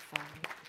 beautiful.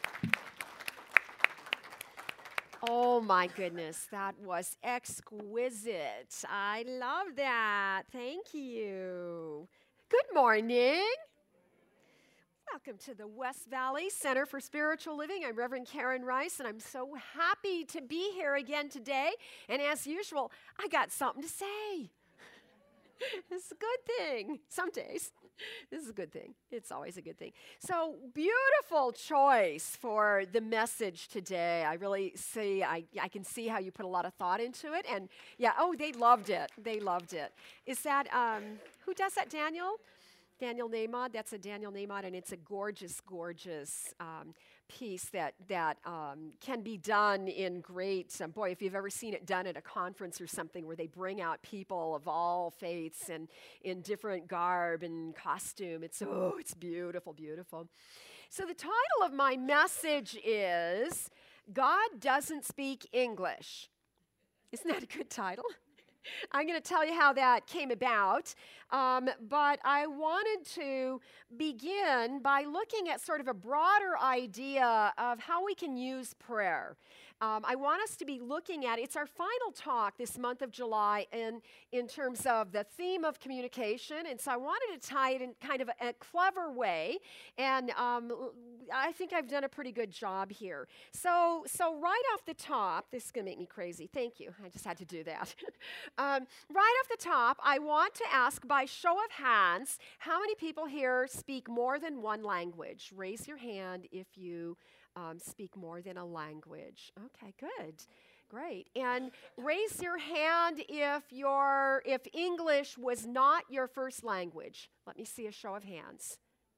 Oh my goodness, that was exquisite. I love that. Thank you. Good morning. Welcome to the West Valley Center for Spiritual Living. I'm Reverend Karen Rice, and I'm so happy to be here again today. And as usual, I got something to say. It's a good thing. Some days, this is a good thing. It's always a good thing. So, beautiful choice for the message today. I really see, I can see how you put a lot of thought into it. And yeah, oh, they loved it. They loved it. Is that, who does that, Daniel? Daniel Nahmod. That's a Daniel Nahmod, and it's a gorgeous, gorgeous piece that can be done in great, boy, if you've ever seen it done at a conference or something where they bring out people of all faiths and in different garb and costume. It's beautiful, beautiful. So the title of my message is God Doesn't Speak English. Isn't that a good title? I'm going to tell you how that came about, but I wanted to begin by looking at sort of a broader idea of how we can use prayer. I want us to be looking at, it's our final talk this month of July in terms of the theme of communication, and so I wanted to tie it in kind of a clever way, and I think I've done a pretty good job here. So right off the top, this is going to make me crazy. Thank you. I just had to do that. Right off the top, I want to ask by show of hands, how many people here speak more than one language? Raise your hand if you speak more than a language. Okay, good. Great. And raise your hand if English was not your first language. Let me see a show of hands.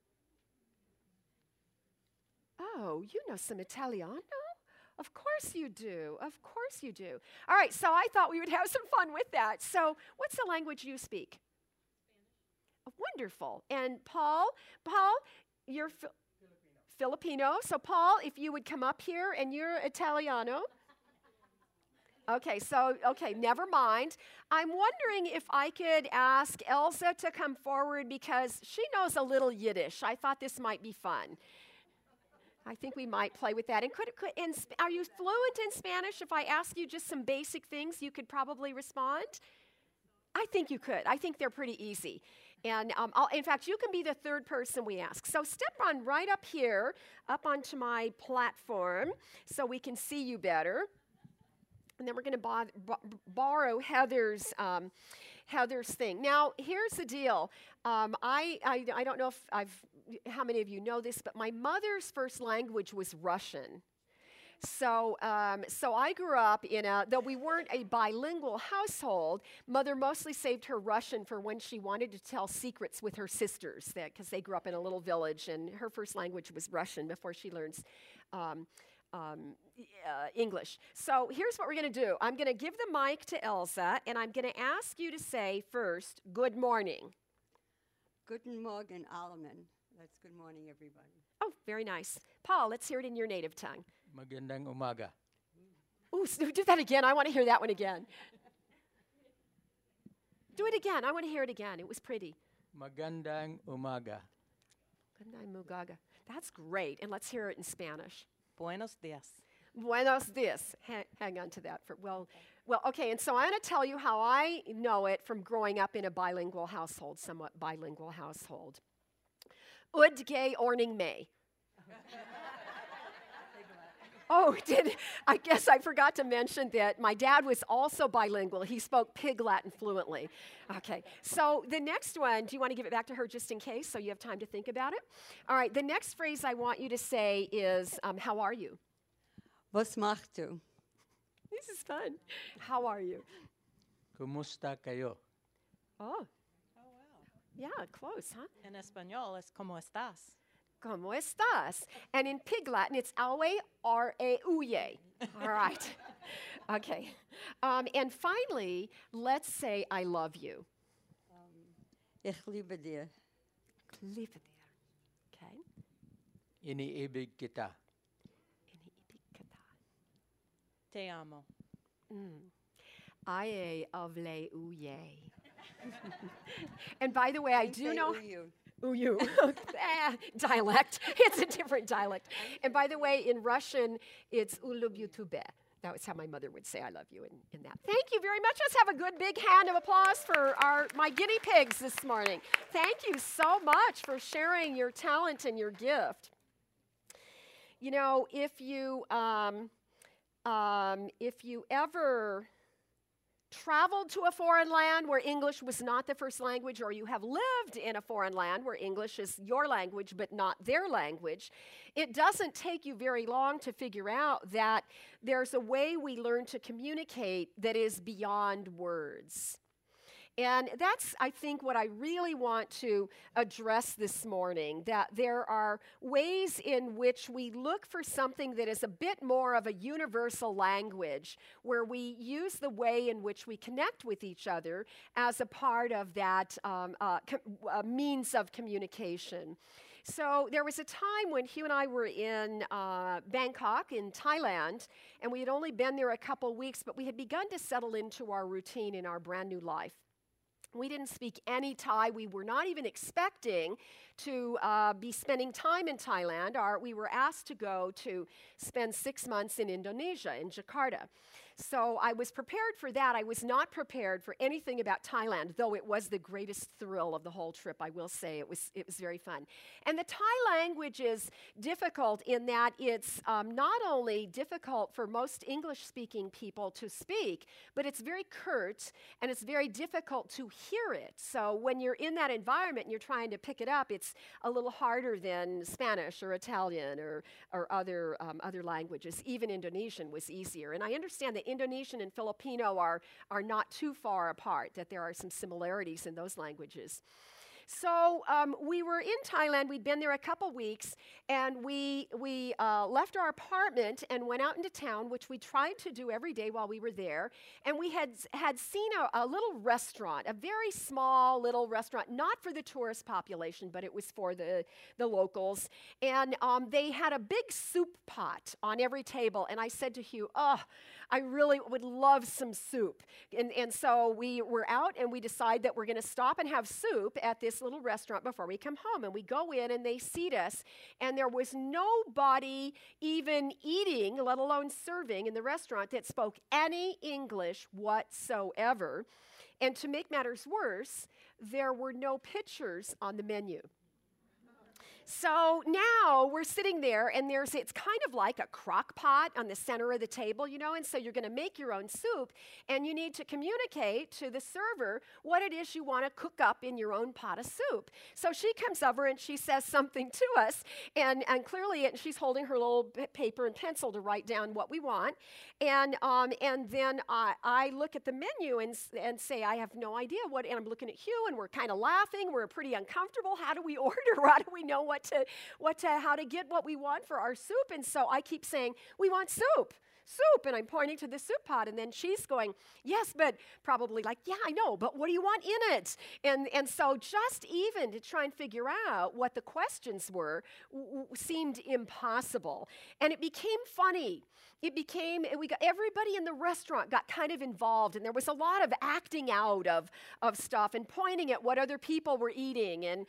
Oh, you know some Italiano? Of course you do. Of course you do. All right, so I thought we would have some fun with that. So what's the language you speak? Spanish. Oh, wonderful. And Paul, you're Filipino. So Paul, if you would come up here, and you're Italiano. Okay, never mind. I'm wondering if I could ask Elsa to come forward because she knows a little Yiddish. I thought this might be fun. I think we might play with that. And are you fluent in Spanish? If I ask you just some basic things, you could probably respond? I think you could. I think they're pretty easy. And in fact, you can be the third person we ask. So step on right up here, up onto my platform, so we can see you better. And then we're going to borrow Heather's thing. Now, here's the deal. I don't know how many of you know this, but my mother's first language was Russian. So I grew up though we weren't a bilingual household, Mother mostly saved her Russian for when she wanted to tell secrets with her sisters, because they grew up in a little village, and her first language was Russian before she learns English. So here's what we're going to do. I'm going to give the mic to Elsa, and I'm going to ask you to say first, good morning. Guten Morgen, Alleman. That's good morning, everybody. Oh, very nice. Paul, let's hear it in your native tongue. Magandang umaga. Ooh, do that again. I want to hear that one again. Do it again. I want to hear it again. It was pretty. Magandang umaga. Magandang umaga. That's great. And let's hear it in Spanish. Buenos dias. Buenos dias. Hang on to that. Well, okay, and so I'm going to tell you how I know it from growing up in a bilingual household, somewhat bilingual household. Udge orning me. Oh, I guess I forgot to mention that my dad was also bilingual. He spoke Pig Latin fluently. Okay, so the next one, do you want to give it back to her just in case so you have time to think about it? All right, the next phrase I want you to say is, how are you? Was machst du? This is fun. How are you? Kumusta kayo? Oh. Oh, wow. Yeah, close, huh? En español es como estás. ¿Cómo estás? And in Pig Latin, it's aue, R-A-U-ye. All right. Okay. And finally, let's say I love you. Ich liebe dir. Liebe dir. Okay. Iniibig kita. Iniibig kita. Te amo. Aye, avle uye. And by the way, I do know. Uyu. Dialect. It's a different dialect. And by the way, in Russian, it's ulubyutube. That was how my mother would say I love you in that. Thank you very much. Let's have a good big hand of applause for my guinea pigs this morning. Thank you so much for sharing your talent and your gift. You know, if you ever traveled to a foreign land where English was not the first language, or you have lived in a foreign land where English is your language but not their language, it doesn't take you very long to figure out that there's a way we learn to communicate that is beyond words. And that's, I think, what I really want to address this morning, that there are ways in which we look for something that is a bit more of a universal language, where we use the way in which we connect with each other as a part of that means of communication. So there was a time when Hugh and I were in Bangkok in Thailand, and we had only been there a couple weeks, but we had begun to settle into our routine in our brand new life. We didn't speak any Thai. We were not even expecting to be spending time in Thailand. We were asked to go to spend 6 months in Indonesia, in Jakarta. So I was prepared for that. I was not prepared for anything about Thailand, though it was the greatest thrill of the whole trip, I will say. It was very fun. And the Thai language is difficult in that it's not only difficult for most English-speaking people to speak, but it's very curt, and it's very difficult to hear it. So when you're in that environment and you're trying to pick it up, it's a little harder than Spanish or Italian or other languages. Even Indonesian was easier. And I understand that Indonesian and Filipino are not too far apart, that there are some similarities in those languages. So we were in Thailand. We'd been there a couple weeks, and we left our apartment and went out into town, which we tried to do every day while we were there. And we had seen a little restaurant, a very small little restaurant, not for the tourist population, but it was for the locals. And they had a big soup pot on every table. And I said to Hugh, "Oh, I really would love some soup." And so we were out, and we decided that we're going to stop and have soup at this little restaurant before we come home. And we go in, and they seat us, and there was nobody even eating, let alone serving, in the restaurant that spoke any English whatsoever. And to make matters worse, there were no pictures on the menu. So now we're sitting there, and it's kind of like a crock pot on the center of the table, you know, and so you're going to make your own soup, and you need to communicate to the server what it is you want to cook up in your own pot of soup. So she comes over, and she says something to us, and clearly she's holding her little paper and pencil to write down what we want, and then I look at the menu and say, I have no idea what, and I'm looking at Hugh, and we're kind of laughing. We're pretty uncomfortable. How do we order? How do we know how to get what we want for our soup? And so I keep saying, we want soup, and I'm pointing to the soup pot, and then she's going, yes, but probably like, yeah, I know, but what do you want in it? And so just even to try and figure out what the questions were seemed impossible. And it became funny. Everybody in the restaurant got kind of involved, and there was a lot of acting out of stuff and pointing at what other people were eating, and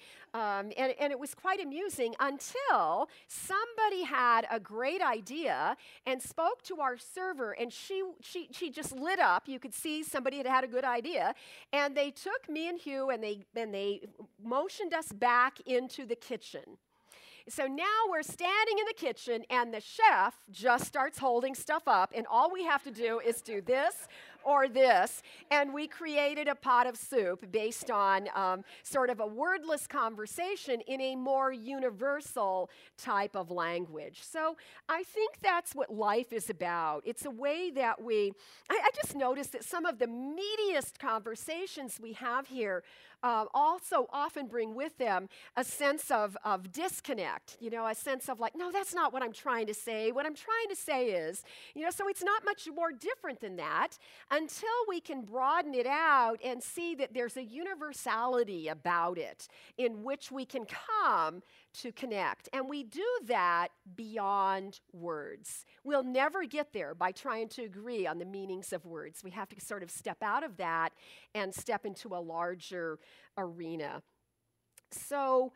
it was quite amusing until somebody had a great idea and spoke to our server, and she just lit up. You could see somebody had a good idea, and they took me and Hugh, and they motioned us back into the kitchen. So now we're standing in the kitchen, and the chef just starts holding stuff up, and all we have to do is do this or this, and we created a pot of soup based on sort of a wordless conversation in a more universal type of language. So I think that's what life is about. It's a way that I just noticed that some of the meatiest conversations we have here also often bring with them a sense of disconnect, you know, a sense of like, no, that's not what I'm trying to say. What I'm trying to say is, you know, so it's not much more different than that until we can broaden it out and see that there's a universality about it in which we can come to connect. And we do that beyond words. We'll never get there by trying to agree on the meanings of words. We have to sort of step out of that and step into a larger arena. So,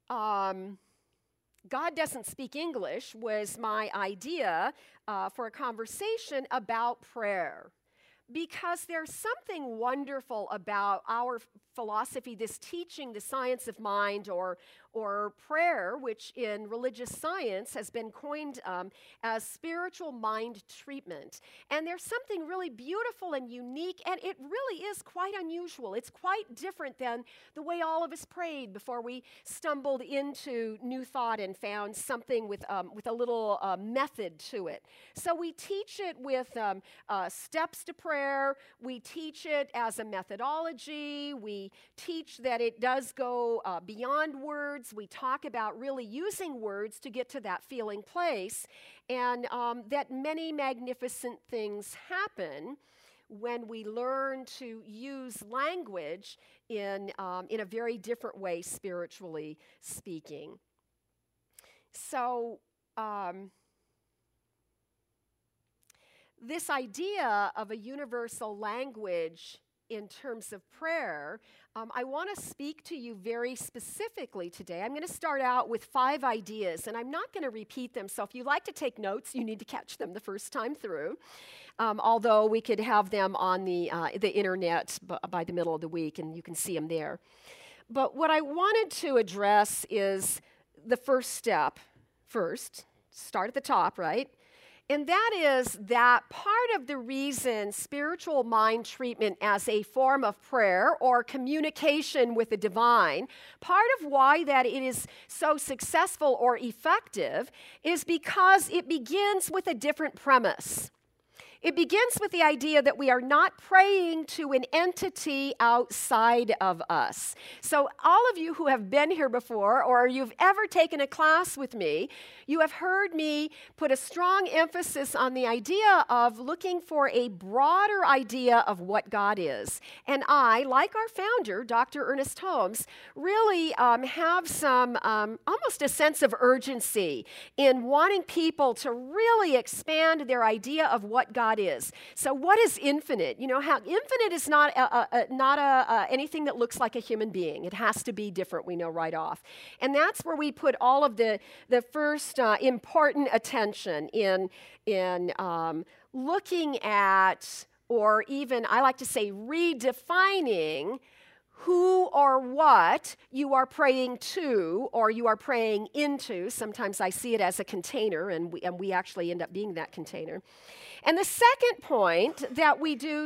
God doesn't speak English was my idea for a conversation about prayer. Because there's something wonderful about our philosophy, this teaching, the science of mind, or prayer, which in religious science has been coined as spiritual mind treatment. And there's something really beautiful and unique, and it really is quite unusual. It's quite different than the way all of us prayed before we stumbled into New Thought and found something with a little method to it. So we teach it with steps to prayer. We teach it as a methodology. We teach that it does go beyond words. We talk about really using words to get to that feeling place, and that many magnificent things happen when we learn to use language in a very different way, spiritually speaking. So, this idea of a universal language in terms of prayer, I want to speak to you very specifically today. I'm going to start out with 5 ideas, and I'm not going to repeat them. So if you like to take notes, you need to catch them the first time through. Although we could have them on the internet by the middle of the week, and you can see them there. But what I wanted to address is the first step first. Start at the top, right? And that is that part of the reason spiritual mind treatment as a form of prayer or communication with the divine, part of why that it is so successful or effective is because it begins with a different premise. It begins with the idea that we are not praying to an entity outside of us. So all of you who have been here before, or you've ever taken a class with me, you have heard me put a strong emphasis on the idea of looking for a broader idea of what God is. And I, like our founder, Dr. Ernest Holmes, really have some almost a sense of urgency in wanting people to really expand their idea of what God is. So what is infinite? You know, how infinite is not anything that looks like a human being. It has to be different, we know right off. And that's where we put all of the first important attention in looking at, or even, I like to say, redefining who or what you are praying to or you are praying into. Sometimes I see it as a container, and we actually end up being that container. And the second point that we do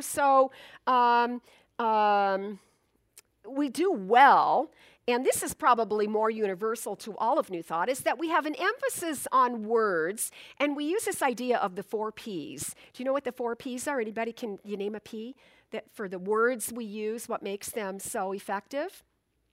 we do well, and this is probably more universal to all of New Thought, is that we have an emphasis on words, and we use this idea of the 4 Ps. Do you know what the 4 Ps are? Anybody, can you name a P? That for the words we use, what makes them so effective?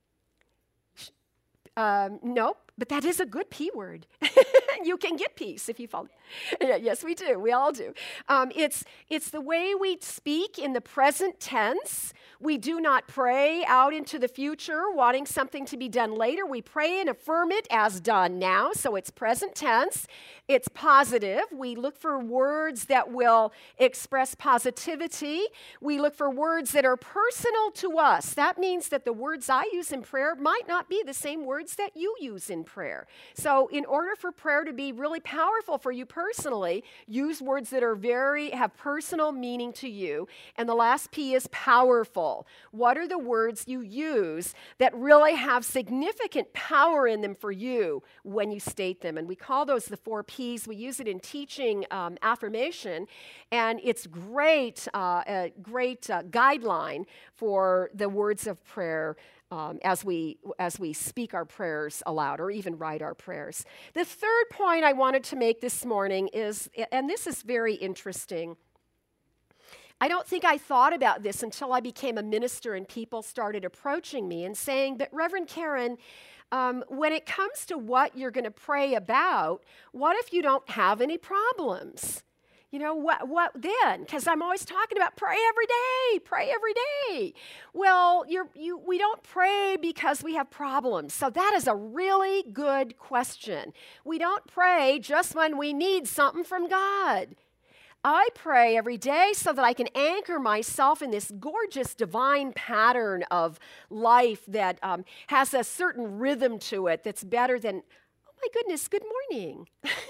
Nope, but that is a good P word. You can get peace if you follow. Yeah, yes, we do. We all do. It's the way we speak in the present tense. We do not pray out into the future, wanting something to be done later. We pray and affirm it as done now, so it's present tense. It's positive. We look for words that will express positivity. We look for words that are personal to us. That means that the words I use in prayer might not be the same words that you use in prayer. So in order for prayer to be really powerful for you personally, use words that have personal meaning to you. And the last P is powerful. What are the words you use that really have significant power in them for you when you state them? And we call those the 4 Ps. We use it in teaching affirmation, and it's a great guideline for the words of prayer as we speak our prayers aloud or even write our prayers. The third point I wanted to make this morning is, and this is very interesting, I don't think I thought about this until I became a minister and people started approaching me and saying, but Reverend Karen, when it comes to what you're going to pray about, what if you don't have any problems? You know, what then? Because I'm always talking about pray every day. Well, we don't pray because we have problems. So that is a really good question. We don't pray just when we need something from God. I pray every day so that I can anchor myself in this gorgeous divine pattern of life that has a certain rhythm to it that's better than, oh my goodness, good morning.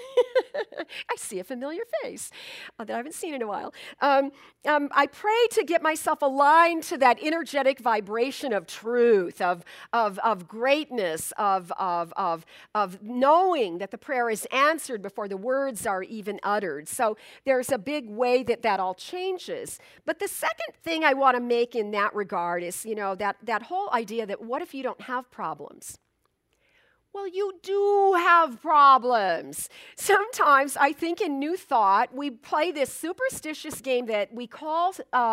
I see a familiar face that I haven't seen in a while. I pray to get myself aligned to that energetic vibration of truth, of greatness, of knowing that the prayer is answered before the words are even uttered. So there's a big way that all changes. But the second thing I want to make in that regard is, that whole idea that what if you don't have problems? Well, you do have problems. Sometimes I think in New Thought, we play this superstitious game that we call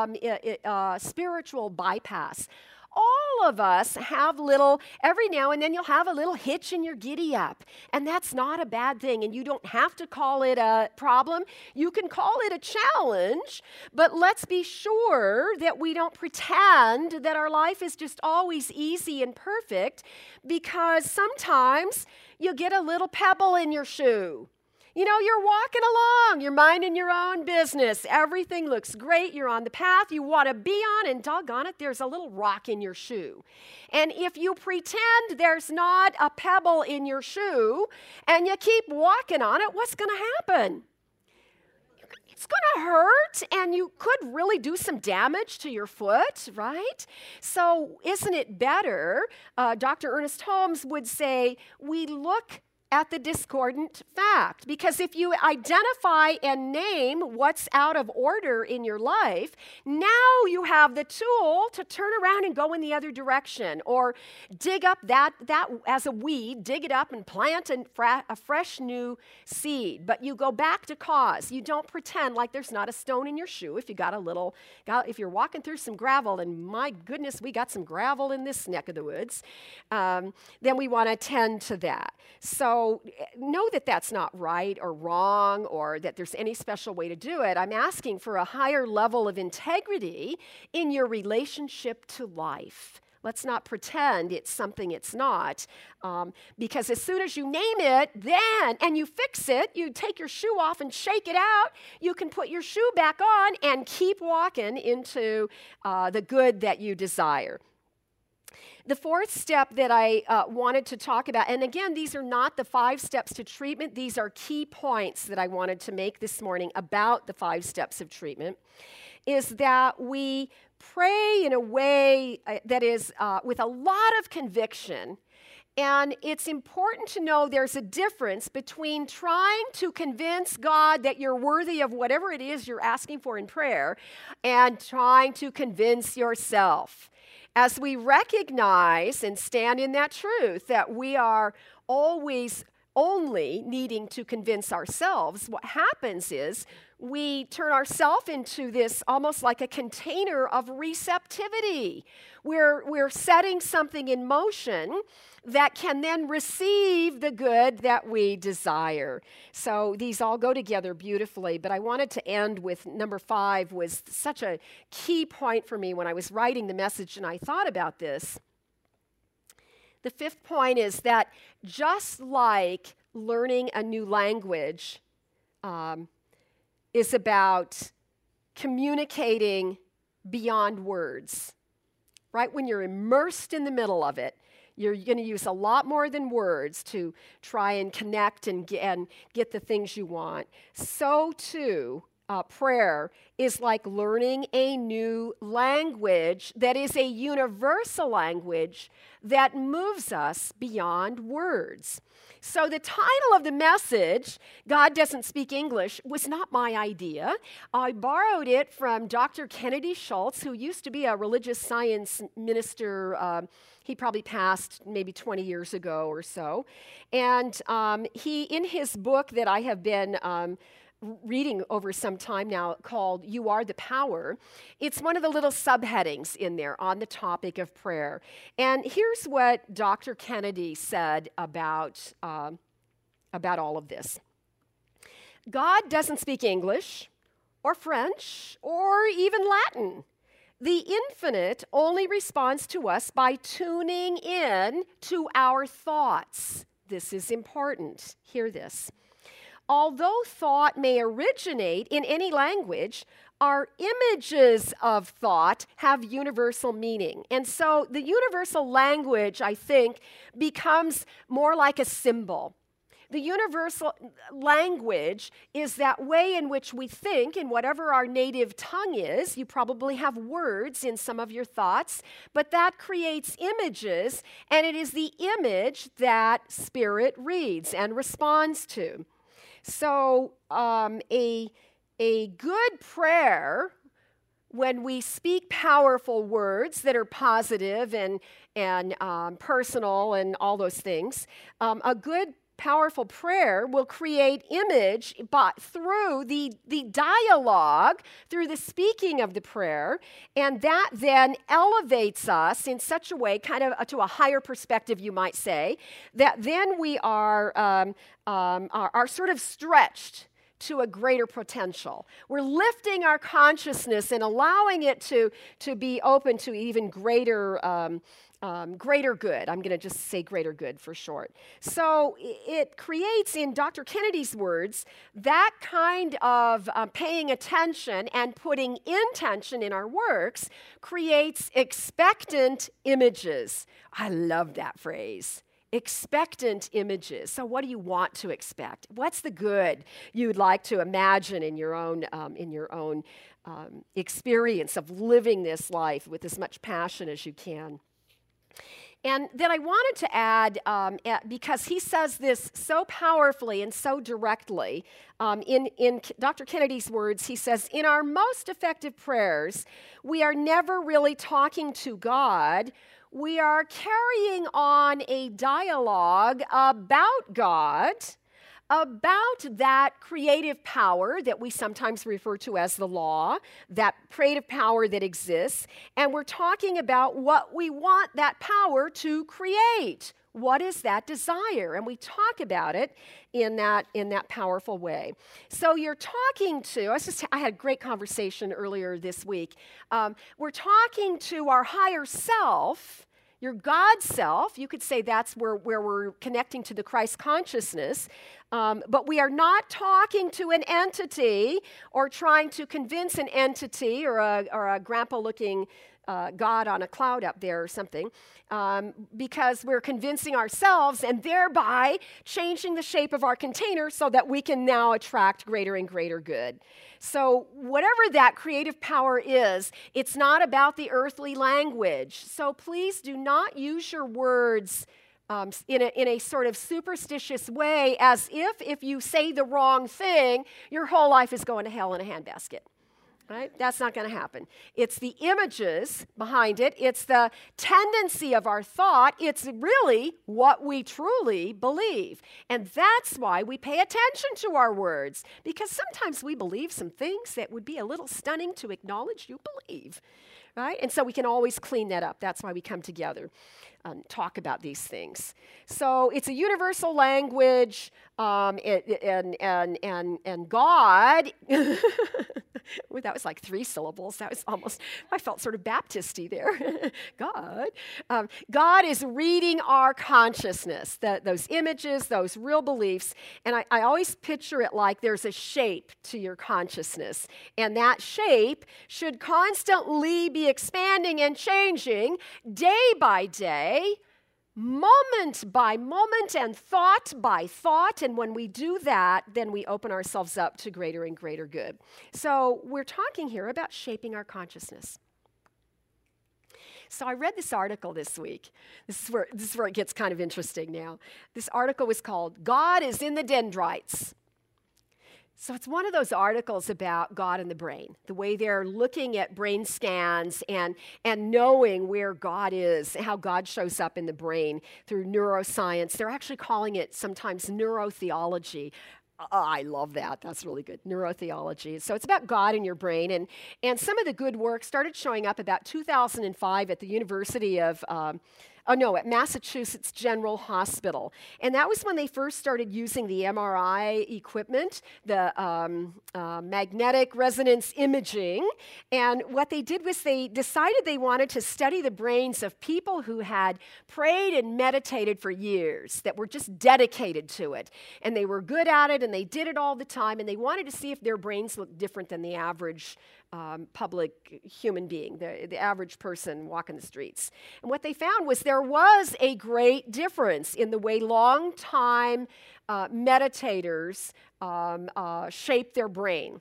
spiritual bypass. All of us have every now and then you'll have a little hitch in your giddy up. And that's not a bad thing. And you don't have to call it a problem. You can call it a challenge. But let's be sure that we don't pretend that our life is just always easy and perfect, because sometimes you get a little pebble in your shoe. You're walking along, you're minding your own business. Everything looks great. You're on the path you want to be on, and doggone it, there's a little rock in your shoe. And if you pretend there's not a pebble in your shoe and you keep walking on it, what's going to happen? It's going to hurt, and you could really do some damage to your foot, right? So isn't it better? Dr. Ernest Holmes would say, we look at the discordant fact. Because if you identify and name what's out of order in your life, now you have the tool to turn around and go in the other direction, or dig up that as a weed, dig it up and plant a fresh new seed. But you go back to cause. You don't pretend like there's not a stone in your shoe. If you're walking through some gravel, and my goodness, we got some gravel in this neck of the woods, then we want to tend to that. So know that that's not right or wrong, or that there's any special way to do it. I'm asking for a higher level of integrity in your relationship to life. Let's not pretend it's something it's not, because as soon as you name it, and you fix it, you take your shoe off and shake it out, you can put your shoe back on and keep walking into the good that you desire. The fourth step that I wanted to talk about, and again, these are not the 5 steps to treatment. These are key points that I wanted to make this morning about the 5 steps of treatment, is that we pray in a way that is with a lot of conviction. And it's important to know there's a difference between trying to convince God that you're worthy of whatever it is you're asking for in prayer, and trying to convince yourself. As we recognize and stand in that truth that we are always only needing to convince ourselves, what happens is we turn ourselves into this almost like a container of receptivity. We're setting something in motion that can then receive the good that we desire. So these all go together beautifully, but I wanted to end with number 5, was such a key point for me when I was writing the message and I thought about this. The 5th point is that just like learning a new language is about communicating beyond words, right? When you're immersed in the middle of it, you're going to use a lot more than words to try and connect and get the things you want. So too, prayer is like learning a new language that is a universal language that moves us beyond words. So the title of the message, God Doesn't Speak English, was not my idea. I borrowed it from Dr. Kennedy Schultz, who used to be a religious science minister. He probably passed maybe 20 years ago or so. And he, in his book that I have been reading over some time now, called You Are the Power, it's one of the little subheadings in there on the topic of prayer. And here's what Dr. Kennedy said about all of this. God doesn't speak English or French or even Latin. The infinite only responds to us by tuning in to our thoughts. This is important. Hear this. although thought may originate in any language, our images of thought have universal meaning. And so the universal language, I think, becomes more like a symbol. The universal language is that way in which we think in whatever our native tongue is. You probably have words in some of your thoughts, but that creates images, and it is the image that spirit reads and responds to. So a good prayer, when we speak powerful words that are positive and personal and all those things, a good powerful prayer will create image through the dialogue, through the speaking of the prayer, and that then elevates us in such a way, kind of to a higher perspective, you might say, that then we are sort of stretched to a greater potential. We're lifting our consciousness and allowing it to be open to even greater good. I'm going to just say greater good for short. So it creates, in Dr. Kennedy's words, that kind of paying attention and putting intention in our works creates expectant images. I love that phrase. Expectant images. So what do you want to expect? What's the good you'd like to imagine in your own experience of living this life with as much passion as you can? And then I wanted to add, because he says this so powerfully and so directly, in Dr. Kennedy's words, he says, in our most effective prayers, we are never really talking to God. We are carrying on a dialogue about God, about that creative power that we sometimes refer to as the law, that creative power that exists, and we're talking about what we want that power to create. What is that desire? And we talk about it in that powerful way. So you're talking to, I had a great conversation earlier this week. We're talking to our higher self, your God self. You could say that's where we're connecting to the Christ consciousness. But we are not talking to an entity or trying to convince an entity or a grandpa-looking God on a cloud up there or something, because we're convincing ourselves and thereby changing the shape of our container so that we can now attract greater and greater good. So whatever that creative power is, it's not about the earthly language. So please do not use your words in a sort of superstitious way, as if you say the wrong thing, your whole life is going to hell in a handbasket. Right? That's not going to happen. It's the images behind it. It's the tendency of our thought. It's really what we truly believe. And that's why we pay attention to our words, because sometimes we believe some things that would be a little stunning to acknowledge you believe. Right? And so we can always clean that up. That's why we come together and talk about these things. So it's a universal language, and God, well, that was like 3 syllables. That was almost, I felt sort of Baptist-y there. God is reading our consciousness, those images, those real beliefs. And I always picture it like there's a shape to your consciousness. And that shape should constantly be expanding and changing day by day, moment by moment, and thought by thought. And when we do that, then we open ourselves up to greater and greater good. So we're talking here about shaping our consciousness. So I read this article this week. This is where it gets kind of interesting now. This article was called "God is in the Dendrites." So it's one of those articles about God and the brain, the way they're looking at brain scans and knowing where God is, how God shows up in the brain through neuroscience. They're actually calling it sometimes neurotheology. I love that. That's really good. Neurotheology. So it's about God in your brain. And some of the good work started showing up about 2005 at the University of at Massachusetts General Hospital. And that was when they first started using the MRI equipment, the magnetic resonance imaging. And what they did was they decided they wanted to study the brains of people who had prayed and meditated for years, that were just dedicated to it. And they were good at it, and they did it all the time, and they wanted to see if their brains looked different than the average public human being, the average person walking the streets. And what they found was there was a great difference in the way long-time meditators shape their brain.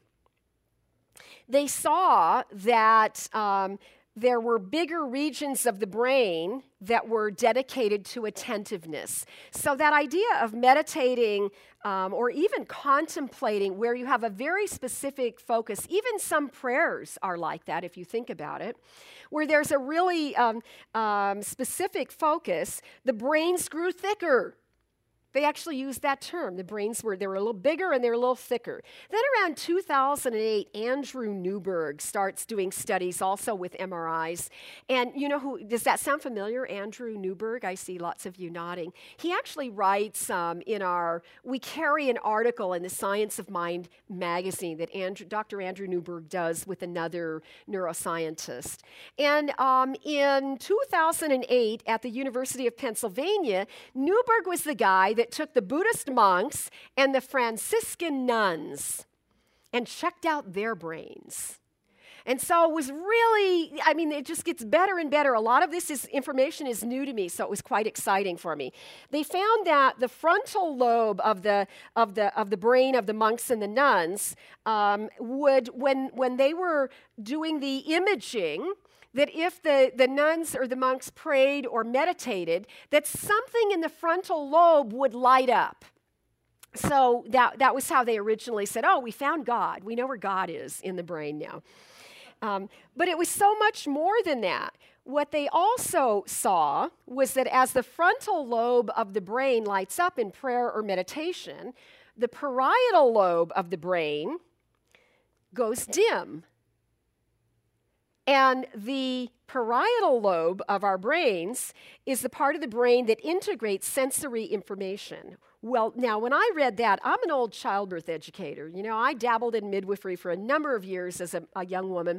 They saw that there were bigger regions of the brain that were dedicated to attentiveness. So that idea of meditating or even contemplating where you have a very specific focus, even some prayers are like that if you think about it, where there's a really specific focus, the brains grew thicker. They actually used that term. The brains were a little bigger and they're a little thicker. Then around 2008, Andrew Newberg starts doing studies also with MRIs. And you know who, does that sound familiar, Andrew Newberg? I see lots of you nodding. He actually writes we carry an article in the Science of Mind magazine that Dr. Andrew Newberg does with another neuroscientist. And in 2008 at the University of Pennsylvania, Newberg was the guy that took the Buddhist monks and the Franciscan nuns and checked out their brains. And so it was really, it just gets better and better. A lot of this information is new to me, so it was quite exciting for me. They found that the frontal lobe of the brain of the monks and the nuns would, when they were doing the imaging, that if the nuns or the monks prayed or meditated, that something in the frontal lobe would light up. So that was how they originally said, oh, we found God. We know where God is in the brain now. But it was so much more than that. What they also saw was that as the frontal lobe of the brain lights up in prayer or meditation, the parietal lobe of the brain goes dim. And the parietal lobe of our brains is the part of the brain that integrates sensory information. Well, now, when I read that, I'm an old childbirth educator. You know, I dabbled in midwifery for a number of years as a young woman.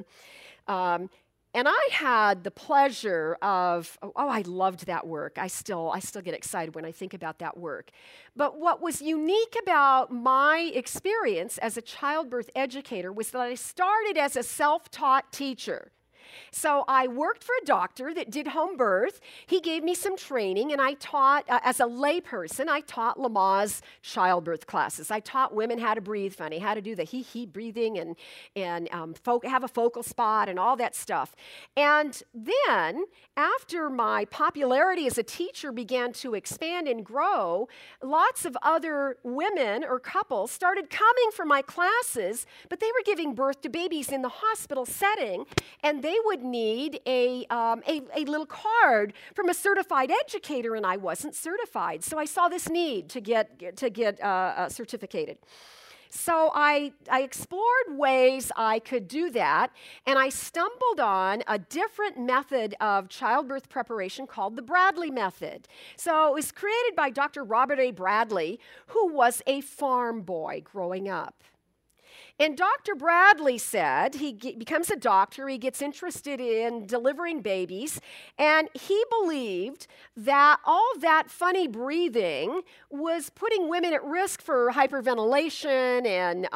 And I had the pleasure of, I loved that work. I still get excited when I think about that work. But what was unique about my experience as a childbirth educator was that I started as a self-taught teacher. So I worked for a doctor that did home birth. He gave me some training, and I taught, as a layperson, I taught Lamaze childbirth classes. I taught women how to breathe funny, how to do the he breathing and have a focal spot and all that stuff. And then, after my popularity as a teacher began to expand and grow, lots of other women or couples started coming for my classes, but they were giving birth to babies in the hospital setting, and they would need a little card from a certified educator, and I wasn't certified. So I saw this need to get certificated. So I explored ways I could do that, and I stumbled on a different method of childbirth preparation called the Bradley method. So it was created by Dr. Robert A. Bradley, who was a farm boy growing up. And Dr. Bradley said, he becomes a doctor, he gets interested in delivering babies, and he believed that all that funny breathing was putting women at risk for hyperventilation,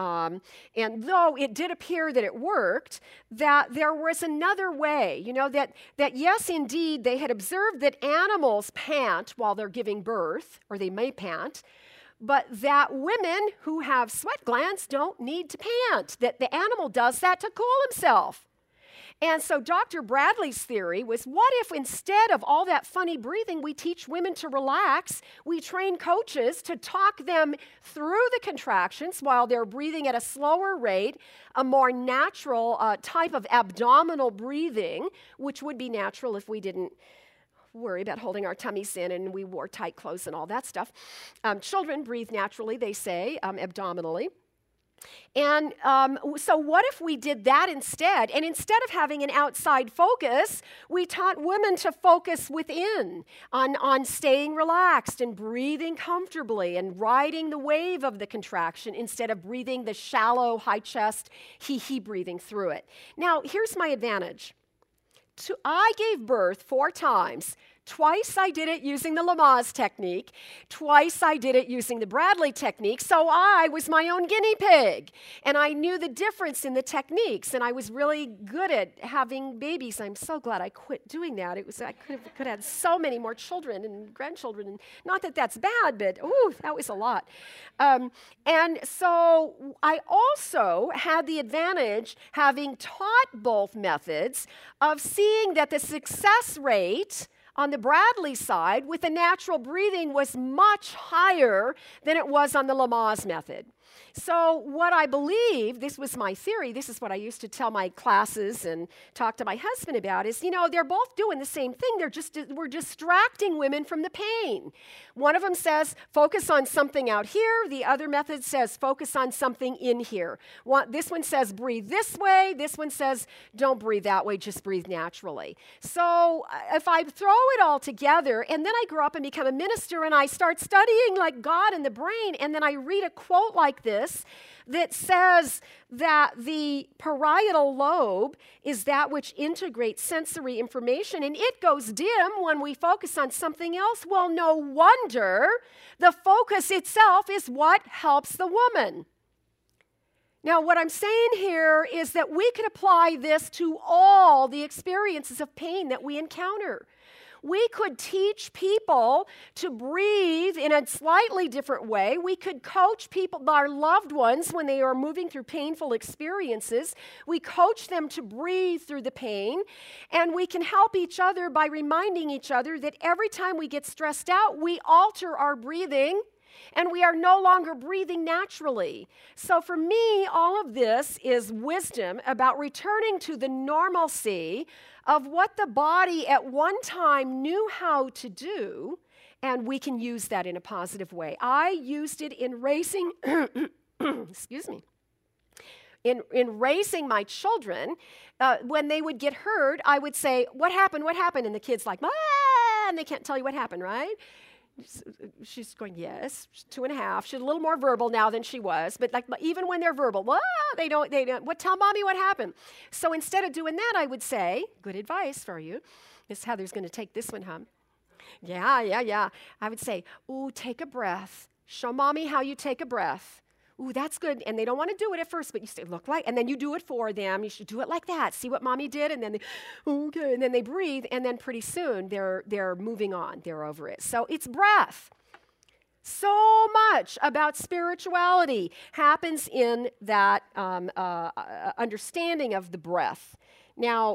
and though it did appear that it worked, that there was another way, that yes, indeed, they had observed that animals pant while they're giving birth, or they may pant, but that women who have sweat glands don't need to pant, that the animal does that to cool himself. And so Dr. Bradley's theory was, what if instead of all that funny breathing, we teach women to relax, we train coaches to talk them through the contractions while they're breathing at a slower rate, a more natural type of abdominal breathing, which would be natural if we didn't worry about holding our tummies in and we wore tight clothes and all that stuff. Children breathe naturally, they say, abdominally. And so, what if we did that instead? And instead of having an outside focus, we taught women to focus within on staying relaxed and breathing comfortably and riding the wave of the contraction instead of breathing the shallow, high chest, hee breathing through it. Now, here's my advantage. I gave birth 4 times. Twice I did it using the Lamaze technique. Twice I did it using the Bradley technique. So I was my own guinea pig. And I knew the difference in the techniques. And I was really good at having babies. I'm so glad I quit doing that. I could have had so many more children and grandchildren. And not that that's bad, but ooh, that was a lot. And so I also had the advantage, having taught both methods, of seeing that the success rate on the Bradley side with the natural breathing was much higher than it was on the Lamaze method. So what I believe, this was my theory, this is what I used to tell my classes and talk to my husband about, is, they're both doing the same thing. We're distracting women from the pain. One of them says, focus on something out here. The other method says, focus on something in here. This one says, breathe this way. This one says, don't breathe that way, just breathe naturally. So if I throw it all together, and then I grow up and become a minister, and I start studying like God and the brain, and then I read a quote like this that says that the parietal lobe is that which integrates sensory information, and it goes dim when we focus on something else. Well, no wonder the focus itself is what helps the woman. Now, what I'm saying here is that we could apply this to all the experiences of pain that we encounter. We could teach people to breathe in a slightly different way. We could coach people, our loved ones, when they are moving through painful experiences. We coach them to breathe through the pain. And we can help each other by reminding each other that every time we get stressed out, we alter our breathing, and we are no longer breathing naturally. So for me, all of this is wisdom about returning to the normalcy of what the body at one time knew how to do, and we can use that in a positive way. I used it in raising, excuse me, in raising my children. When they would get hurt, I would say, what happened, what happened? And the kid's like, ah, and they can't tell you what happened, right? She's going, yes, she's 2.5. She's a little more verbal now than she was, but like even when they're verbal, they don't, tell mommy what happened. So instead of doing that, I would say, good advice for you. Miss Heather's going to take this one home. Yeah. I would say, ooh, take a breath. Show mommy how you take a breath. Ooh, that's good. And they don't want to do it at first, but you say, look like, and then you do it for them. You should do it like that. See what mommy did, and then okay, and then they breathe, and then pretty soon they're moving on. They're over it. So it's breath. So much about spirituality happens in that understanding of the breath. Now,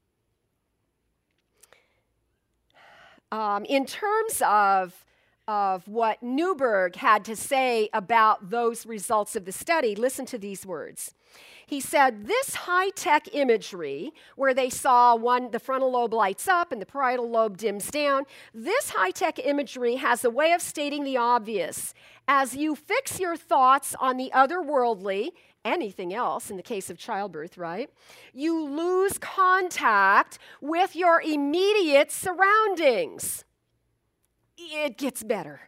in terms of what Newberg had to say about those results of the study, listen to these words. He said, this high-tech imagery, where they saw the frontal lobe lights up and the parietal lobe dims down, this high-tech imagery has a way of stating the obvious. As you fix your thoughts on the otherworldly, anything else in the case of childbirth, right? You lose contact with your immediate surroundings. It gets better.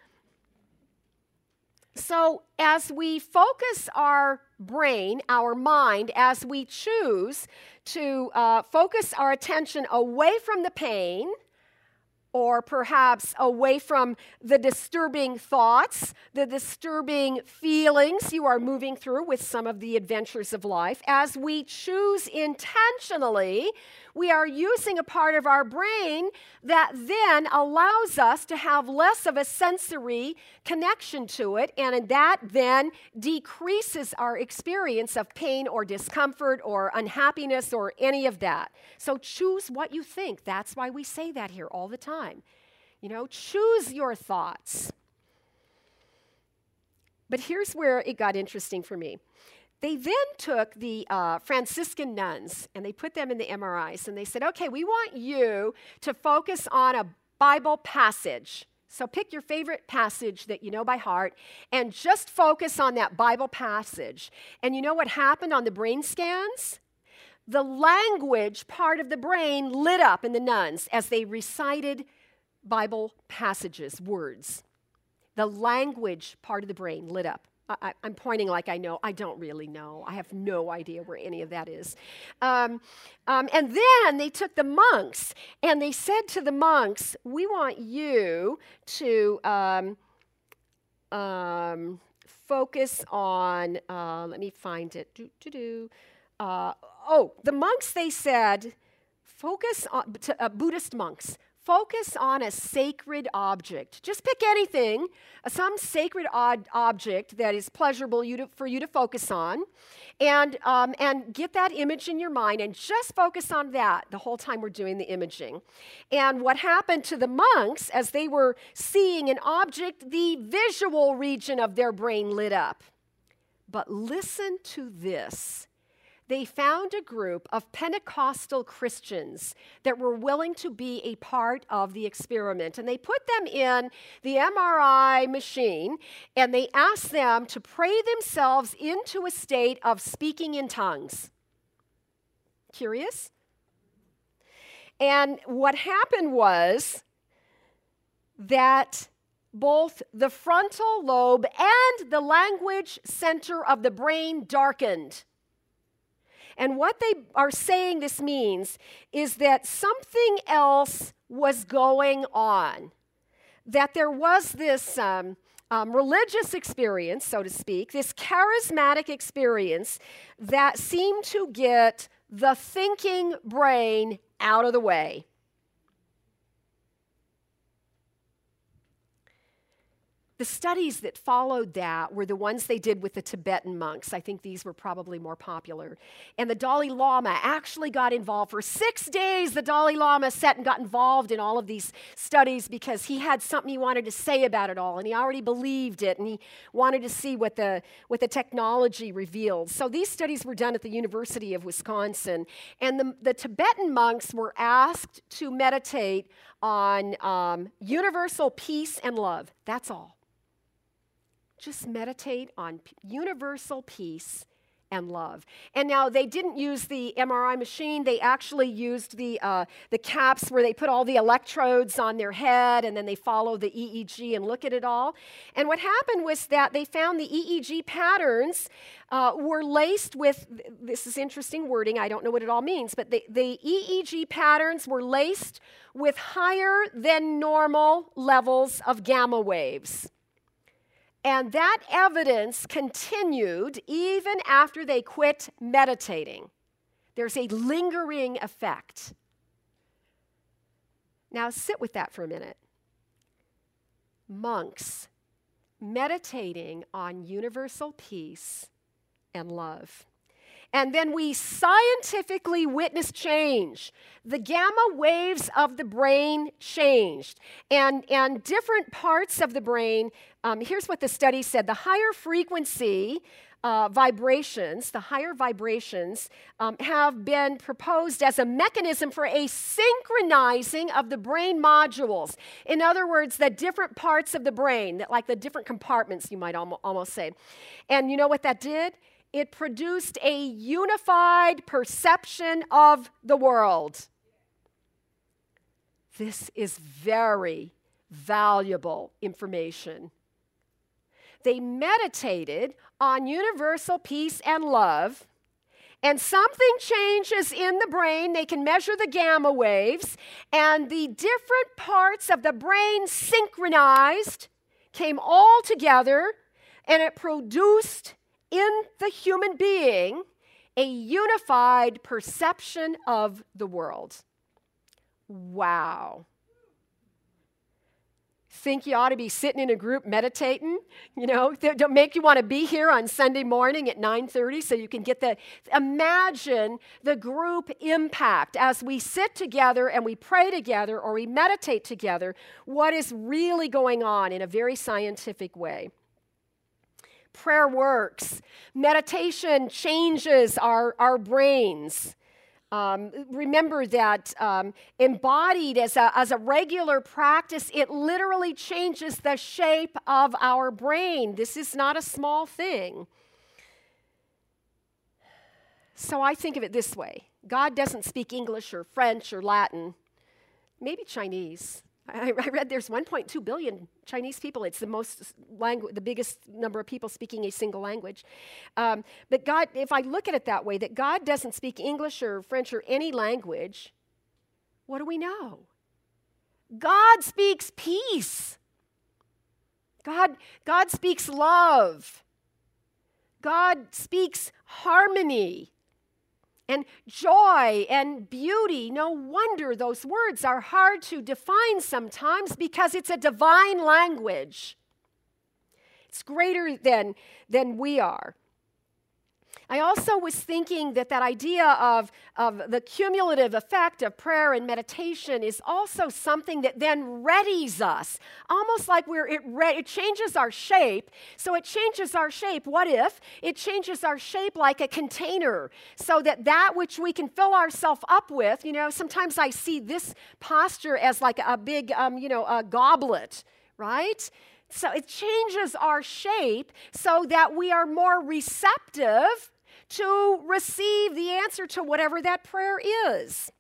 So as we focus our brain, our mind, as we choose to focus our attention away from the pain, or perhaps away from the disturbing thoughts, the disturbing feelings you are moving through with some of the adventures of life, as we choose intentionally, we are using a part of our brain that then allows us to have less of a sensory connection to it, and that then decreases our experience of pain or discomfort or unhappiness or any of that. So choose what you think. That's why we say that here all the time. Choose your thoughts. But here's where it got interesting for me. They then took the Franciscan nuns and they put them in the MRIs, and they said, okay, we want you to focus on a Bible passage. So pick your favorite passage that you know by heart and just focus on that Bible passage. And you know what happened on the brain scans? The language part of the brain lit up in the nuns as they recited Bible passages, words. The language part of the brain lit up. I'm pointing like I know. I don't really know. I have no idea where any of that is. And then they took the monks and they said to the monks, we want you to focus on, let me find it. The monks, they said, focus on, Buddhist monks, focus on a sacred object. Just pick anything, some sacred object that is pleasurable for you to focus on, and get that image in your mind, and just focus on that the whole time we're doing the imaging. And what happened to the monks as they were seeing an object, the visual region of their brain lit up. But listen to this. They found a group of Pentecostal Christians that were willing to be a part of the experiment. And they put them in the MRI machine, and they asked them to pray themselves into a state of speaking in tongues. Curious? And what happened was that both the frontal lobe and the language center of the brain darkened. And what they are saying this means is that something else was going on, that there was this religious experience, so to speak, this charismatic experience that seemed to get the thinking brain out of the way. The studies that followed that were the ones they did with the Tibetan monks. I think these were probably more popular. And the Dalai Lama actually got involved. For 6 days, the Dalai Lama sat and got involved in all of these studies because he had something he wanted to say about it all, and he already believed it, and he wanted to see what the technology revealed. So these studies were done at the University of Wisconsin, and the Tibetan monks were asked to meditate on universal peace and love. That's all. Just meditate on universal peace and love. And now they didn't use the MRI machine. They actually used the caps where they put all the electrodes on their head, and then they follow the EEG and look at it all. And what happened was that they found the EEG patterns were laced with, this is interesting wording, I don't know what it all means, but the EEG patterns were laced with higher than normal levels of gamma waves. And that evidence continued even after they quit meditating. There's a lingering effect. Now sit with that for a minute. Monks meditating on universal peace and love. And then we scientifically witnessed change. The gamma waves of the brain changed. And different parts of the brain, here's what the study said. The higher frequency vibrations, the higher vibrations, have been proposed as a mechanism for a synchronizing of the brain modules. In other words, the different parts of the brain, like the different compartments, you might almost say. And you know what that did? It produced a unified perception of the world. This is very valuable information. They meditated on universal peace and love, and something changes in the brain. They can measure the gamma waves, and the different parts of the brain synchronized, came all together, and it produced in the human being a unified perception of the world. Wow. Think you ought to be sitting in a group meditating? You know, don't make you want to be here on Sunday morning at 9:30 so you can get imagine the group impact as we sit together and we pray together or we meditate together, what is really going on in a very scientific way. Prayer works. Meditation changes our brains. Remember that embodied as a regular practice, it literally changes the shape of our brain. This is not a small thing. So I think of it this way. God doesn't speak English or French or Latin, maybe Chinese. I read there's 1.2 billion Chinese people. It's the biggest number of people speaking a single language. But God, if I look at it that way, that God doesn't speak English or French or any language, what do we know? God speaks peace. God speaks love. God speaks harmony and joy and beauty. No wonder those words are hard to define sometimes, because it's a divine language. It's greater than we are. I also was thinking that idea of the cumulative effect of prayer and meditation is also something that then readies us, almost like it changes our shape. So it changes our shape. What if it changes our shape like a container, so that which we can fill ourselves up with, sometimes I see this posture as like a big, a goblet, right? So it changes our shape so that we are more receptive to receive the answer to whatever that prayer is.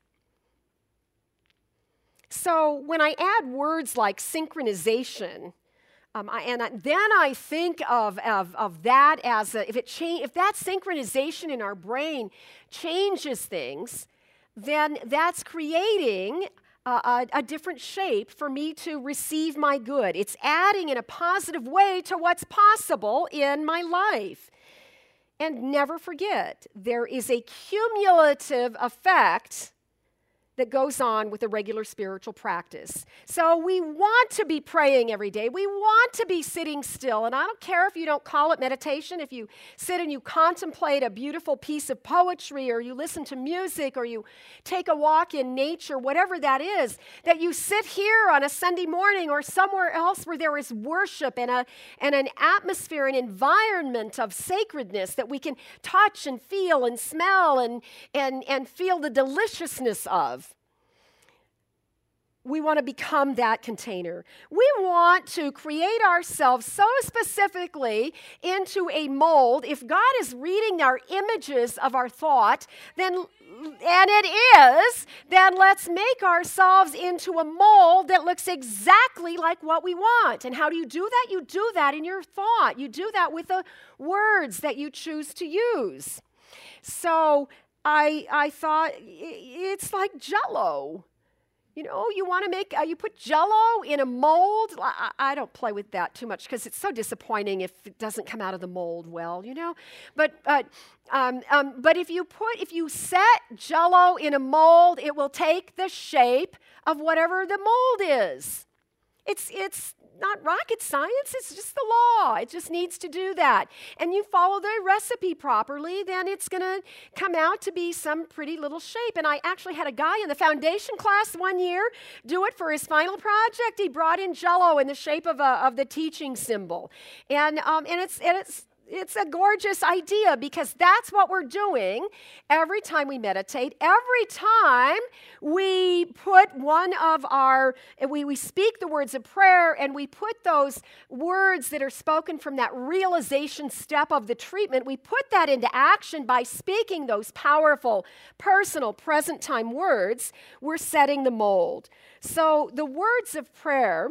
So when I add words like synchronization, then I think of that as if that synchronization in our brain changes things, then that's creating a different shape for me to receive my good. It's adding in a positive way to what's possible in my life. And never forget, there is a cumulative effect that goes on with a regular spiritual practice. So we want to be praying every day. We want to be sitting still. And I don't care if you don't call it meditation, if you sit and you contemplate a beautiful piece of poetry, or you listen to music, or you take a walk in nature, whatever that is, that you sit here on a Sunday morning or somewhere else where there is worship and an atmosphere, an environment of sacredness that we can touch and feel and smell and feel the deliciousness of. We want to become that container. We want to create ourselves so specifically into a mold. If God is reading our images of our thought, then let's make ourselves into a mold that looks exactly like what we want. And how do you do that? You do that in your thought. You do that with the words that you choose to use. So I thought it's like Jell-O. You want to you put Jell-O in a mold. I don't play with that too much because it's so disappointing if it doesn't come out of the mold well, But if you set Jell-O in a mold, it will take the shape of whatever the mold is. It's not rocket science, it's just the law. It just needs to do that. And you follow the recipe properly, then it's going to come out to be some pretty little shape. And I actually had a guy in the foundation class one year do it for his final project. He brought in Jell-O in the shape of the teaching symbol. And it's a gorgeous idea, because that's what we're doing every time we meditate. Every time we put we speak the words of prayer, and we put those words that are spoken from that realization step of the treatment, we put that into action by speaking those powerful, personal, present time words. We're setting the mold. So the words of prayer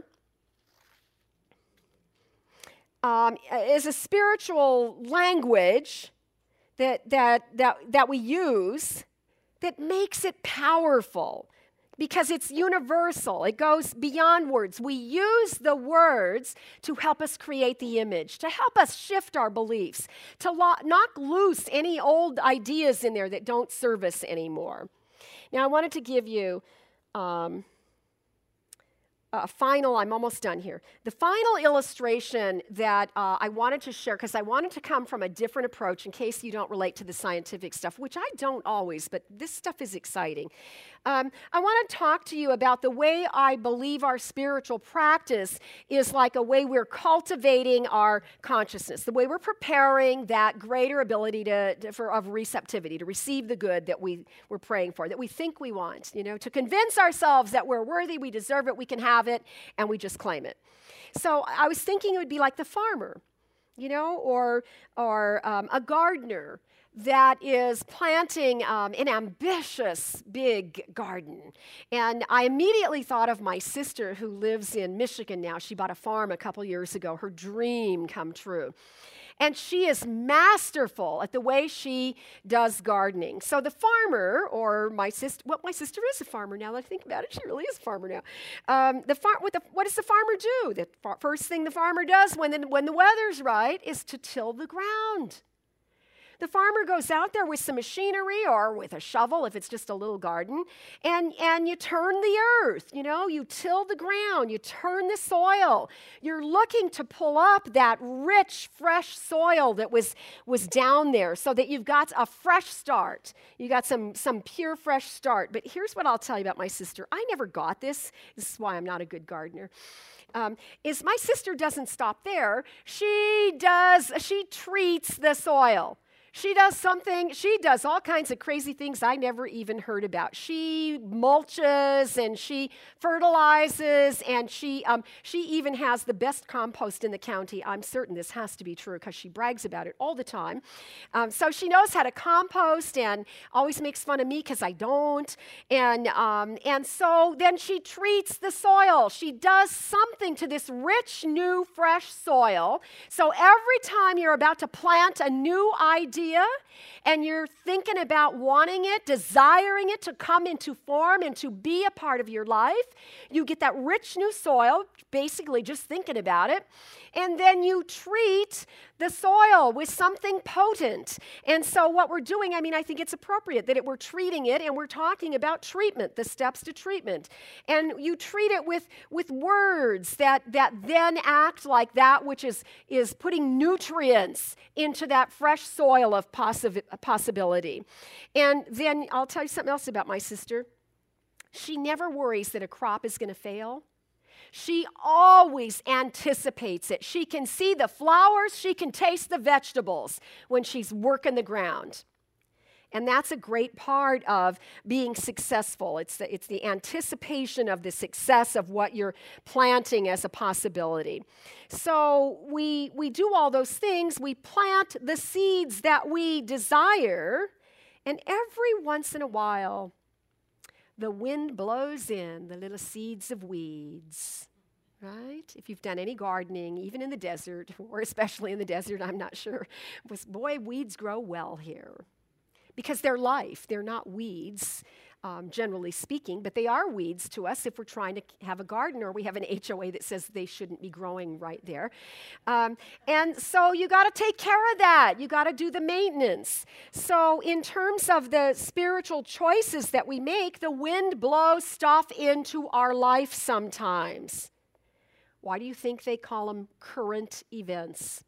is a spiritual language that we use that makes it powerful, because it's universal. It goes beyond words. We use the words to help us create the image, to help us shift our beliefs, to knock loose any old ideas in there that don't serve us anymore. Now, I wanted to give you I'm almost done here. The final illustration that I wanted to share, because I wanted to come from a different approach in case you don't relate to the scientific stuff, which I don't always, but this stuff is exciting. I want to talk to you about the way I believe our spiritual practice is like a way we're cultivating our consciousness, the way we're preparing that greater ability of receptivity, to receive the good that we're praying for, that we think we want, to convince ourselves that we're worthy, we deserve it, we can have it, and we just claim it. So I was thinking it would be like the farmer, or a gardener that is planting an ambitious big garden. And I immediately thought of my sister who lives in Michigan now. She bought a farm a couple years ago, her dream come true. And she is masterful at the way she does gardening. So the farmer, or my sister is a farmer now that I think about it. She really is a farmer now. What does the farmer do? The first thing the farmer does when the weather's right is to till the ground. The farmer goes out there with some machinery or with a shovel if it's just a little garden, and you turn the earth, you till the ground, you turn the soil. You're looking to pull up that rich, fresh soil that was down there so that you've got a fresh start. You got some pure, fresh start. But here's what I'll tell you about my sister. I never got this. This is why I'm not a good gardener. Is my sister doesn't stop there. She treats the soil. She does all kinds of crazy things I never even heard about. She mulches and she fertilizes, and she even has the best compost in the county. I'm certain this has to be true because she brags about it all the time. So she knows how to compost and always makes fun of me because I don't. And so then she treats the soil. She does something to this rich, new, fresh soil. So every time you're about to plant a new idea, and you're thinking about wanting it, desiring it to come into form and to be a part of your life, you get that rich new soil, basically just thinking about it, and then you treat the soil with something potent. And so what we're doing, I think it's appropriate that we're treating it, and we're talking about treatment, the steps to treatment. And you treat it with words that then act like that which is putting nutrients into that fresh soil of possibility. And then I'll tell you something else about my sister. She never worries that a crop is going to fail. She always anticipates it. She can see the flowers, she can taste the vegetables when she's working the ground. And that's a great part of being successful. It's the anticipation of the success of what you're planting as a possibility. So we do all those things. We plant the seeds that we desire, and every once in a while, the wind blows in the little seeds of weeds, right? If you've done any gardening, even in the desert, or especially in the desert, I'm not sure. Boy, weeds grow well here. Because they're life. They're not weeds, generally speaking, but they are weeds to us if we're trying to have a garden or we have an HOA that says they shouldn't be growing right there. And so you got to take care of that. You got to do the maintenance. So in terms of the spiritual choices that we make, the wind blows stuff into our life sometimes. Why do you think they call them current events?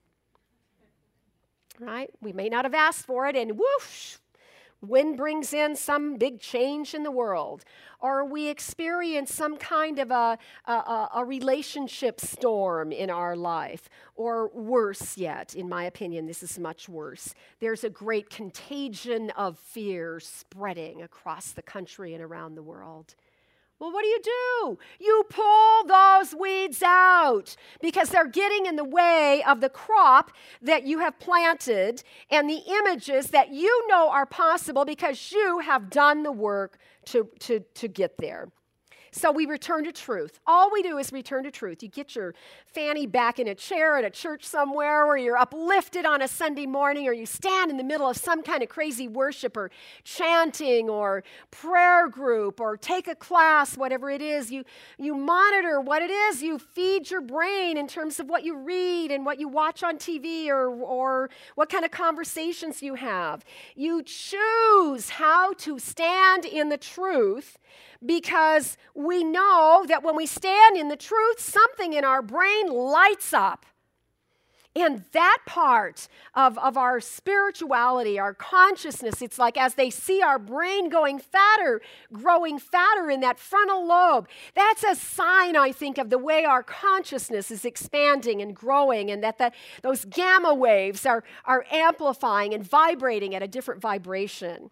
Right? We may not have asked for it, and whoosh, wind brings in some big change in the world. Or we experience some kind of a relationship storm in our life. Or worse yet, in my opinion, this is much worse. There's a great contagion of fear spreading across the country and around the world. Well, what do? You pull those weeds out because they're getting in the way of the crop that you have planted and the images that you know are possible because you have done the work to get there. So we return to truth. All we do is return to truth. You get your fanny back in a chair at a church somewhere, or you're uplifted on a Sunday morning, or you stand in the middle of some kind of crazy worship or chanting or prayer group or take a class, whatever it is. You monitor what it is. You feed your brain in terms of what you read and what you watch on TV or what kind of conversations you have. You choose how to stand in the truth because we know that when we stand in the truth, something in our brain lights up. And that part of our spirituality, our consciousness, it's like as they see our brain growing fatter in that frontal lobe, that's a sign, I think, of the way our consciousness is expanding and growing, and that those gamma waves are amplifying and vibrating at a different vibration.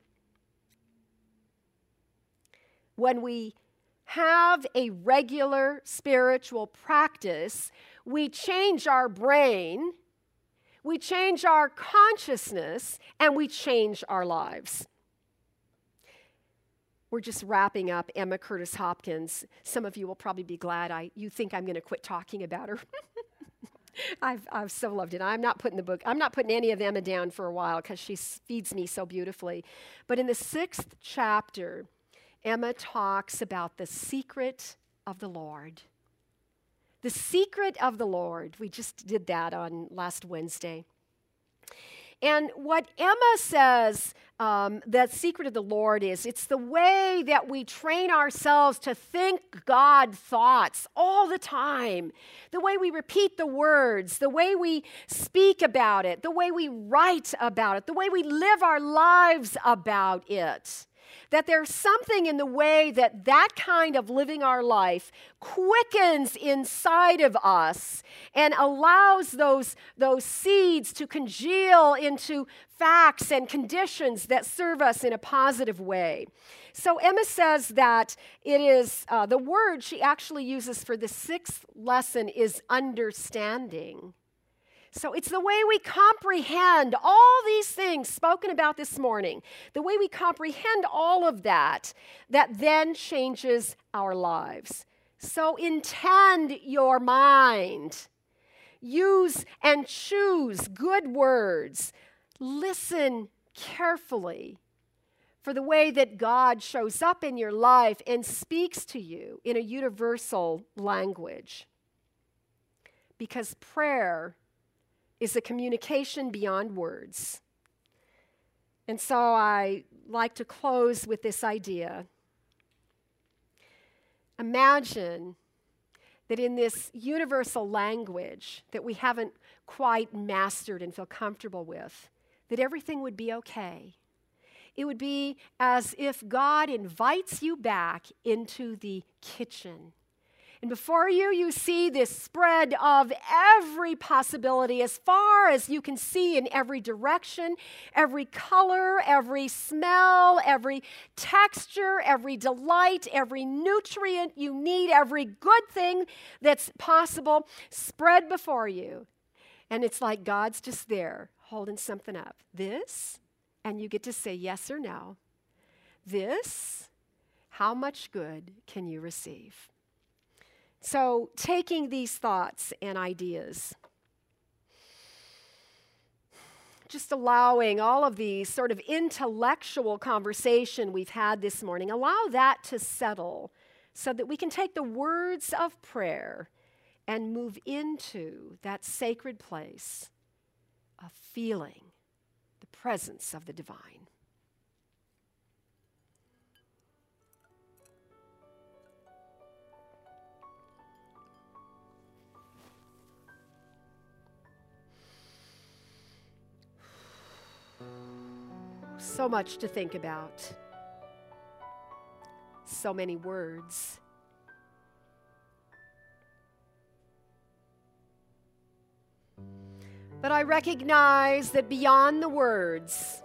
When we have a regular spiritual practice, we change our brain, we change our consciousness, and we change our lives. We're just wrapping up Emma Curtis Hopkins. Some of you will probably be glad you think I'm going to quit talking about her. I've so loved it. I'm not putting any of Emma down for a while because she feeds me so beautifully. But in the 6th chapter, Emma talks about the secret of the Lord. The secret of the Lord. We just did that on last Wednesday. And what Emma says that secret of the Lord is, it's the way that we train ourselves to think God thoughts all the time. The way we repeat the words, the way we speak about it, the way we write about it, the way we live our lives about it. That there's something in the way that kind of living our life quickens inside of us and allows those seeds to congeal into facts and conditions that serve us in a positive way. So Emma says that it is, the word she actually uses for the 6th lesson is understanding. So it's the way we comprehend all these things spoken about this morning, the way we comprehend all of that then changes our lives. So intend your mind. Use and choose good words. Listen carefully for the way that God shows up in your life and speaks to you in a universal language. Because prayer is a communication beyond words. And so I like to close with this idea. Imagine that in this universal language that we haven't quite mastered and feel comfortable with, that everything would be okay. It would be as if God invites you back into the kitchen. And before you see this spread of every possibility as far as you can see in every direction, every color, every smell, every texture, every delight, every nutrient you need, every good thing that's possible spread before you. And it's like God's just there holding something up. This, and you get to say yes or no. This, how much good can you receive? So, taking these thoughts and ideas, just allowing all of these sort of intellectual conversation we've had this morning, allow that to settle so that we can take the words of prayer and move into that sacred place of feeling the presence of the divine. So much to think about. So many words. But I recognize that beyond the words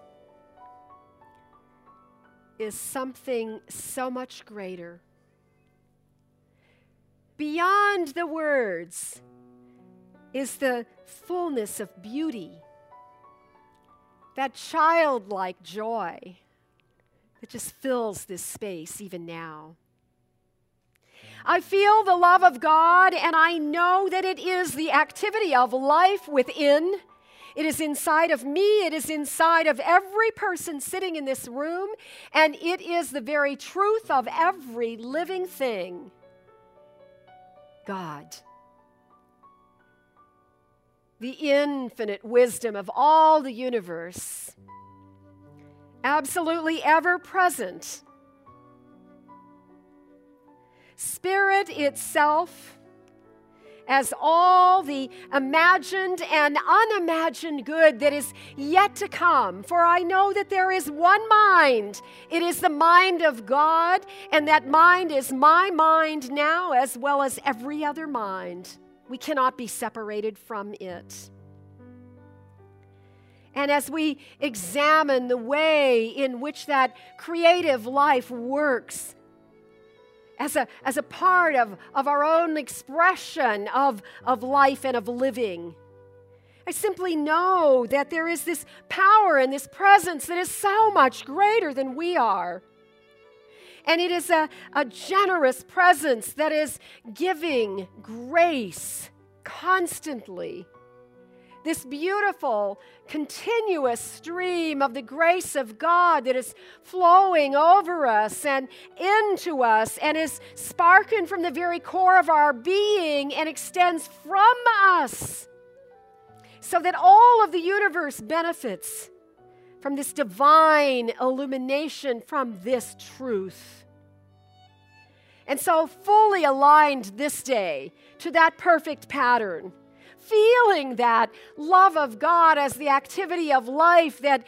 is something so much greater. Beyond the words is the fullness of beauty, that childlike joy that just fills this space even now. I feel the love of God, and I know that it is the activity of life within. It is inside of me. It is inside of every person sitting in this room, and it is the very truth of every living thing. God. The infinite wisdom of all the universe, absolutely ever present, Spirit itself, as all the imagined and unimagined good that is yet to come. For I know that there is one mind. It is the mind of God, and that mind is my mind now as well as every other mind. We cannot be separated from it. And as we examine the way in which that creative life works, as a part of our own expression of life and of living, I simply know that there is this power and this presence that is so much greater than we are. And it is a generous presence that is giving grace constantly. This beautiful, continuous stream of the grace of God that is flowing over us and into us and is sparking from the very core of our being and extends from us, so that all of the universe benefits from this divine illumination from this truth. And so fully aligned this day to that perfect pattern, feeling that love of God as the activity of life that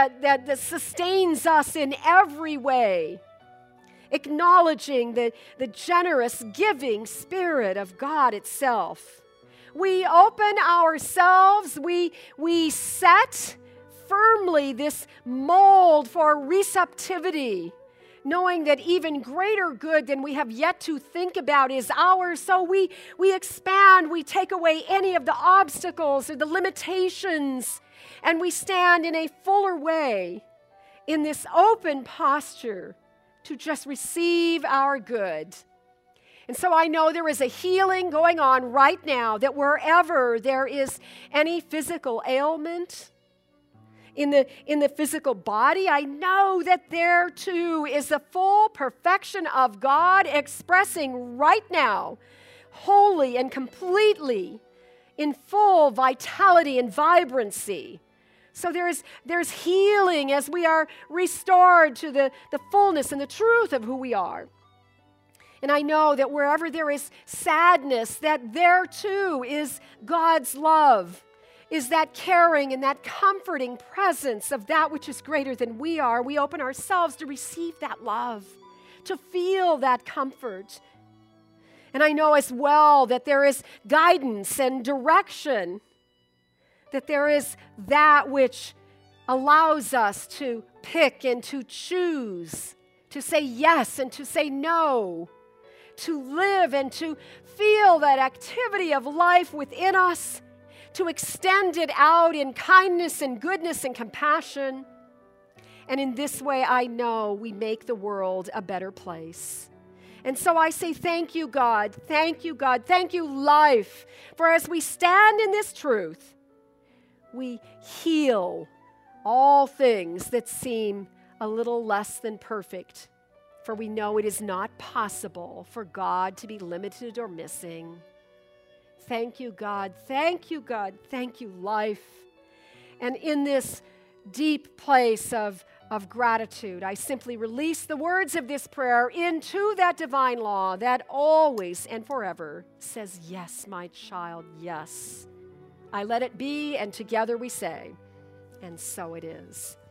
sustains us in every way, acknowledging the generous giving Spirit of God itself. We open ourselves, we set firmly this mold for receptivity, knowing that even greater good than we have yet to think about is ours. So we expand, we take away any of the obstacles or the limitations, and we stand in a fuller way in this open posture to just receive our good. And so I know there is a healing going on right now, that wherever there is any physical ailment, in the physical body, I know that there too is the full perfection of God expressing right now, wholly and completely, in full vitality and vibrancy. So there's healing as we are restored to the fullness and the truth of who we are. And I know that wherever there is sadness, that there too is God's love, is that caring and that comforting presence of that which is greater than we are. We open ourselves to receive that love, to feel that comfort. And I know as well that there is guidance and direction, that there is that which allows us to pick and to choose, to say yes and to say no, to live and to feel that activity of life within us, to extend it out in kindness and goodness and compassion. And in this way, I know we make the world a better place. And so I say, thank you, God. Thank you, God. Thank you, life. For as we stand in this truth, we heal all things that seem a little less than perfect. For we know it is not possible for God to be limited or missing. Thank you, God. Thank you, God. Thank you, life. And in this deep place of gratitude, I simply release the words of this prayer into that divine law that always and forever says, yes, my child, yes. I let it be, and together we say, and so it is.